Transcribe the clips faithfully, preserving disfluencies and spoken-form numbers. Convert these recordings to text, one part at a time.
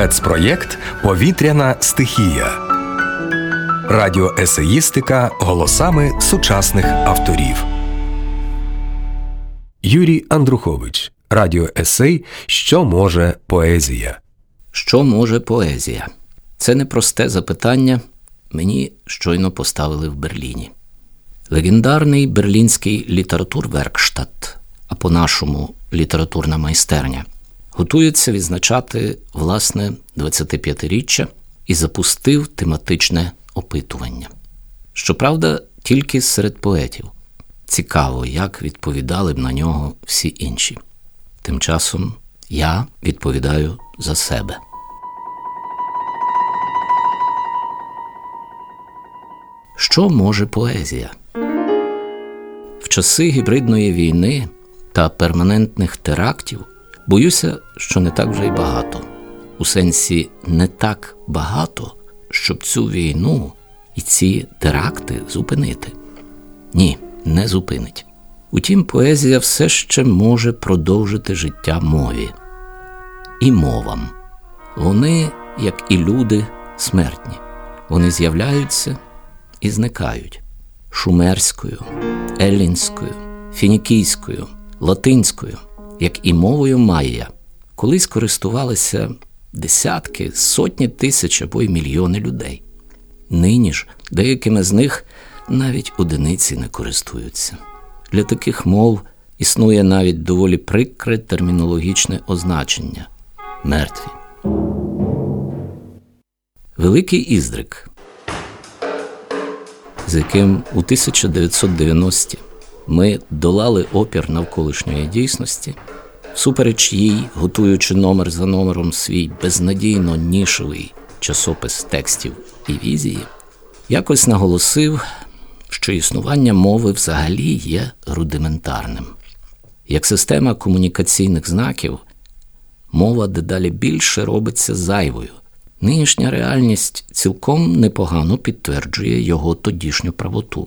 Спецпроєкт «Повітряна стихія». Радіоесеїстика голосами сучасних авторів. Юрій Андрухович. Радіоесей «Що може поезія?». Що може поезія? Це непросте запитання мені щойно поставили в Берліні. Легендарний берлінський літературверкштат, а по-нашому літературна майстерня, готується відзначати власне двадцятип'ятиріччя і запустив тематичне опитування. Щоправда, тільки серед поетів. Цікаво, як відповідали б на нього всі інші. Тим часом я відповідаю за себе. Що може поезія? В часи гібридної війни та перманентних терактів боюся, що не так вже й багато. У сенсі не так багато, щоб цю війну і ці теракти зупинити. Ні, не зупинить. Утім, поезія все ще може продовжити життя мові. І мовам. Вони, як і люди, смертні. Вони з'являються і зникають. Шумерською, еллінською, фінікійською, латинською, як і мовою майя, колись користувалися десятки, сотні тисяч або й мільйони людей. Нині ж деякими з них навіть одиниці не користуються. Для таких мов існує навіть доволі прикре термінологічне означення – мертві. Великий Іздрик, з яким у тисяча дев'ятсот дев'яності ми долали опір навколишньої дійсності, всупереч їй, готуючи номер за номером свій безнадійно нішевий часопис текстів і візії, якось наголосив, що існування мови взагалі є рудиментарним. Як система комунікаційних знаків, мова дедалі більше робиться зайвою. Нинішня реальність цілком непогано підтверджує його тодішню правоту.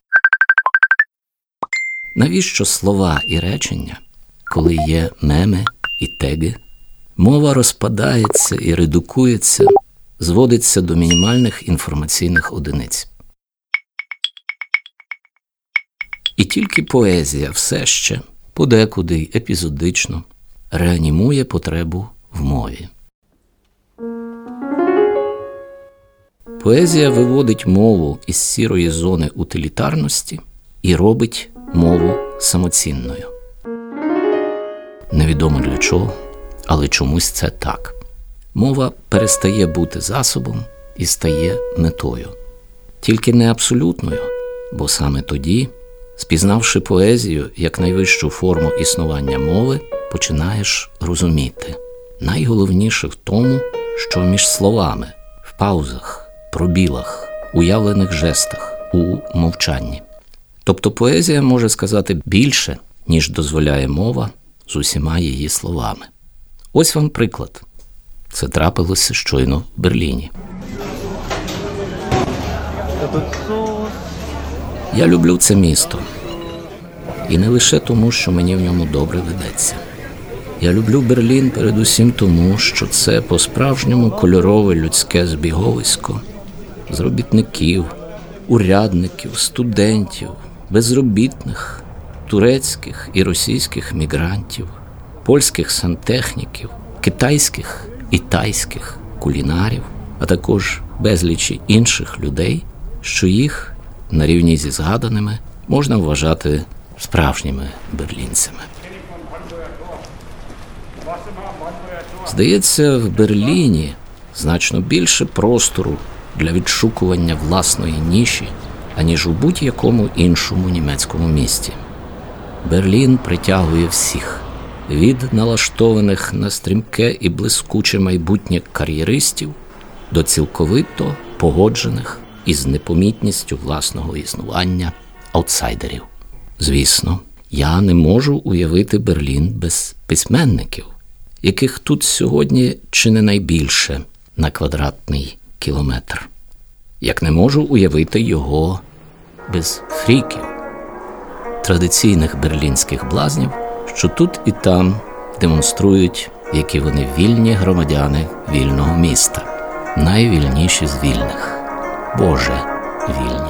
Навіщо слова і речення, коли є меми і теги? Мова розпадається і редукується, зводиться до мінімальних інформаційних одиниць. І тільки поезія все ще, подекуди й епізодично, реанімує потребу в мові. Поезія виводить мову із сірої зони утилітарності і робить мову самоцінною. Невідомо для чого, але чомусь це так. Мова перестає бути засобом і стає метою. Тільки не абсолютною, бо саме тоді, спізнавши поезію як найвищу форму існування мови, починаєш розуміти. Найголовніше в тому, що між словами, в паузах, пробілах, уявлених жестах, у мовчанні. Тобто поезія може сказати більше, ніж дозволяє мова з усіма її словами. Ось вам приклад. Це трапилося щойно в Берліні. Я люблю це місто. І не лише тому, що мені в ньому добре ведеться. Я люблю Берлін передусім тому, що це по-справжньому кольорове людське збіговисько з робітників, урядників, студентів, безробітних, турецьких і російських мігрантів, польських сантехніків, китайських і тайських кулінарів, а також безлічі інших людей, що їх, на рівні зі згаданими, можна вважати справжніми берлінцями. Здається, в Берліні значно більше простору для відшукування власної ніші, аніж у будь-якому іншому німецькому місті. Берлін притягує всіх, від налаштованих на стрімке і блискуче майбутнє кар'єристів до цілковито погоджених із непомітністю власного існування аутсайдерів. Звісно, я не можу уявити Берлін без письменників, яких тут сьогодні чи не найбільше на квадратний кілометр. Як не можу уявити його без фріків, традиційних берлінських блазнів, що тут і там демонструють які вони вільні громадяни вільного міста, найвільніші з вільних, Боже вільні.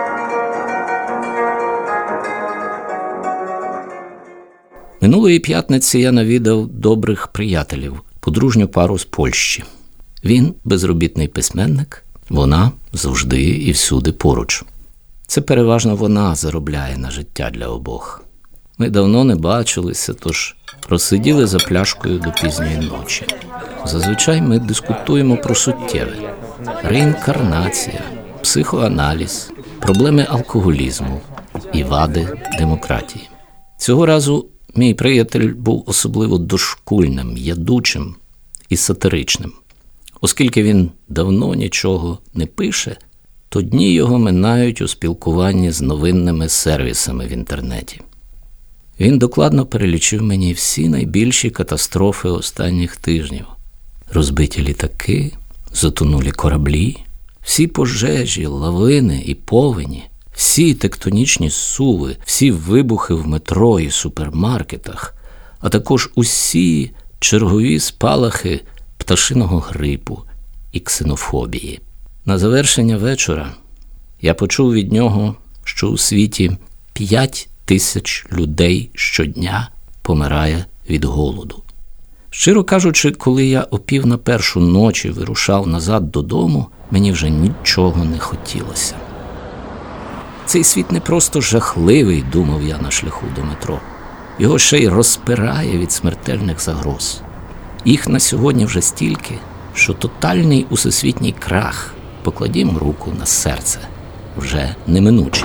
Минулої п'ятниці я навідав добрих приятелів, подружню пару з Польщі. Він безробітний письменник, вона завжди і всюди поруч. Це переважно вона заробляє на життя для обох. Ми давно не бачилися, тож просиділи за пляшкою до пізньої ночі. Зазвичай ми дискутуємо про суттєве. Реінкарнація, психоаналіз, проблеми алкоголізму і вади демократії. Цього разу мій приятель був особливо дошкульним, ядучим і сатиричним. Оскільки він давно нічого не пише, то дні його минають у спілкуванні з новинними сервісами в інтернеті. Він докладно перелічив мені всі найбільші катастрофи останніх тижнів. Розбиті літаки, затонулі кораблі, всі пожежі, лавини і повені, всі тектонічні зсуви, всі вибухи в метро і супермаркетах, а також усі чергові спалахи пташиного грипу і ксенофобії. На завершення вечора я почув від нього, що у світі п'ять тисяч людей щодня помирає від голоду. Щиро кажучи, коли я о пів на першу ночі вирушав назад додому, мені вже нічого не хотілося. Цей світ не просто жахливий, думав я на шляху до метро. Його ще й розпирає від смертельних загроз. Їх на сьогодні вже стільки, що тотальний усесвітній крах, покладімо руку на серце, вже неминучий.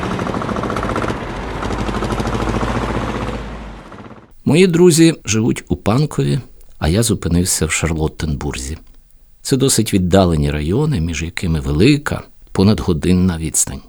Мої друзі живуть у Панкові, а я зупинився в Шарлоттенбурзі. Це досить віддалені райони, між якими велика, понадгодинна відстань.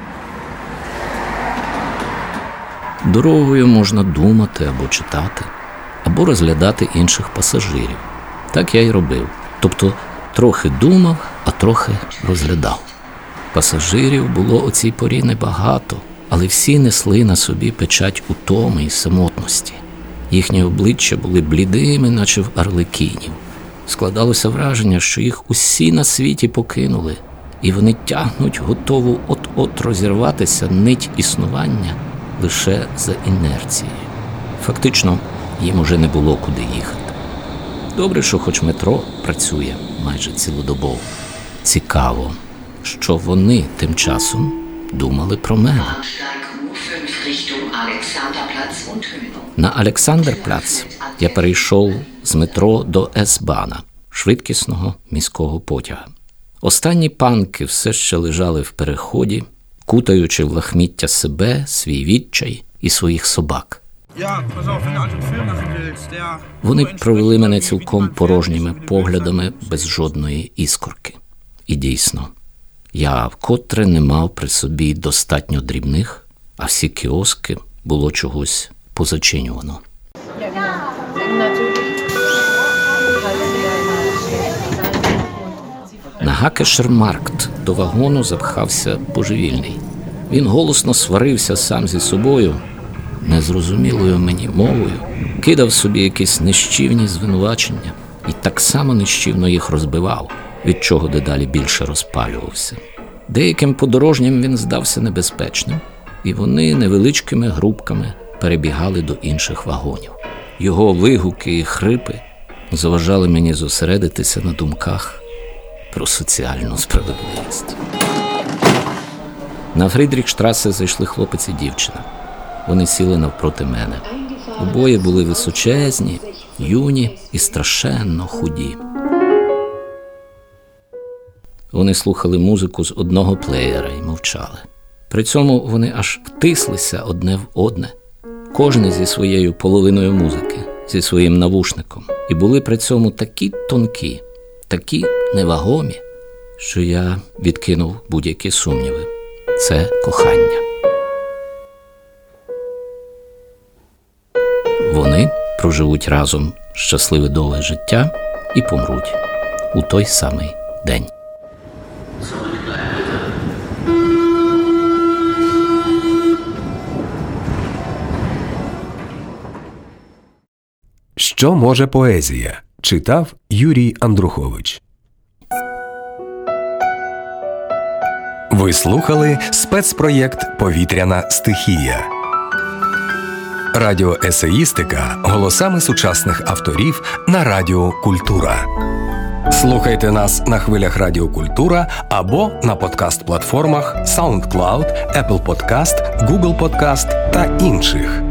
Дорогою можна думати або читати, або розглядати інших пасажирів. Так я й робив. Тобто трохи думав, а трохи розглядав. Пасажирів було о цій порі небагато, але всі несли на собі печать утоми і самотності. Їхні обличчя були блідими, наче в арлекінів. Складалося враження, що їх усі на світі покинули, і вони тягнуть готову от-от розірватися нить існування лише за інерцією. Фактично, їм уже не було куди їхати. Добре, що хоч метро працює майже цілодобово. Цікаво, що вони тим часом думали про мене. На Олександрпляц я перейшов з метро до С-Бана, швидкісного міського потяга. Останні панки все ще лежали в переході, кутаючи в лахміття себе, свій відчай і своїх собак. Вони провели мене цілком порожніми поглядами, без жодної іскорки. І дійсно, я вкотре не мав при собі достатньо дрібних, а всі кіоски було чогось позачинювано. На Гакешермаркт до вагону запхався божевільний. Він голосно сварився сам зі собою, незрозумілою мені мовою, кидав собі якісь нищівні звинувачення і так само нищівно їх розбивав, від чого дедалі більше розпалювався. Деяким подорожнім він здався небезпечним, і вони невеличкими групками перебігали до інших вагонів. Його вигуки і хрипи заважали мені зосередитися на думках про соціальну справедливість. На Фрідріхштрасе зайшли хлопець і дівчина. Вони сіли навпроти мене. Обоє були височезні, юні і страшенно худі. Вони слухали музику з одного плеєра і мовчали. При цьому вони аж втислися одне в одне, кожне зі своєю половиною музики, зі своїм навушником, і були при цьому такі тонкі, такі невагомі, що я відкинув будь-які сумніви. Це кохання. Вони проживуть разом щасливе довге життя і помруть у той самий день. Що може поезія? Читав Юрій Андрухович. Ви слухали спецпроєкт «Повітряна стихія». Радіоесеїстика голосами сучасних авторів на Радіо Культура. Слухайте нас на хвилях Радіо Культура або на подкаст-платформах SoundCloud, Apple Podcast, Google Podcast та інших.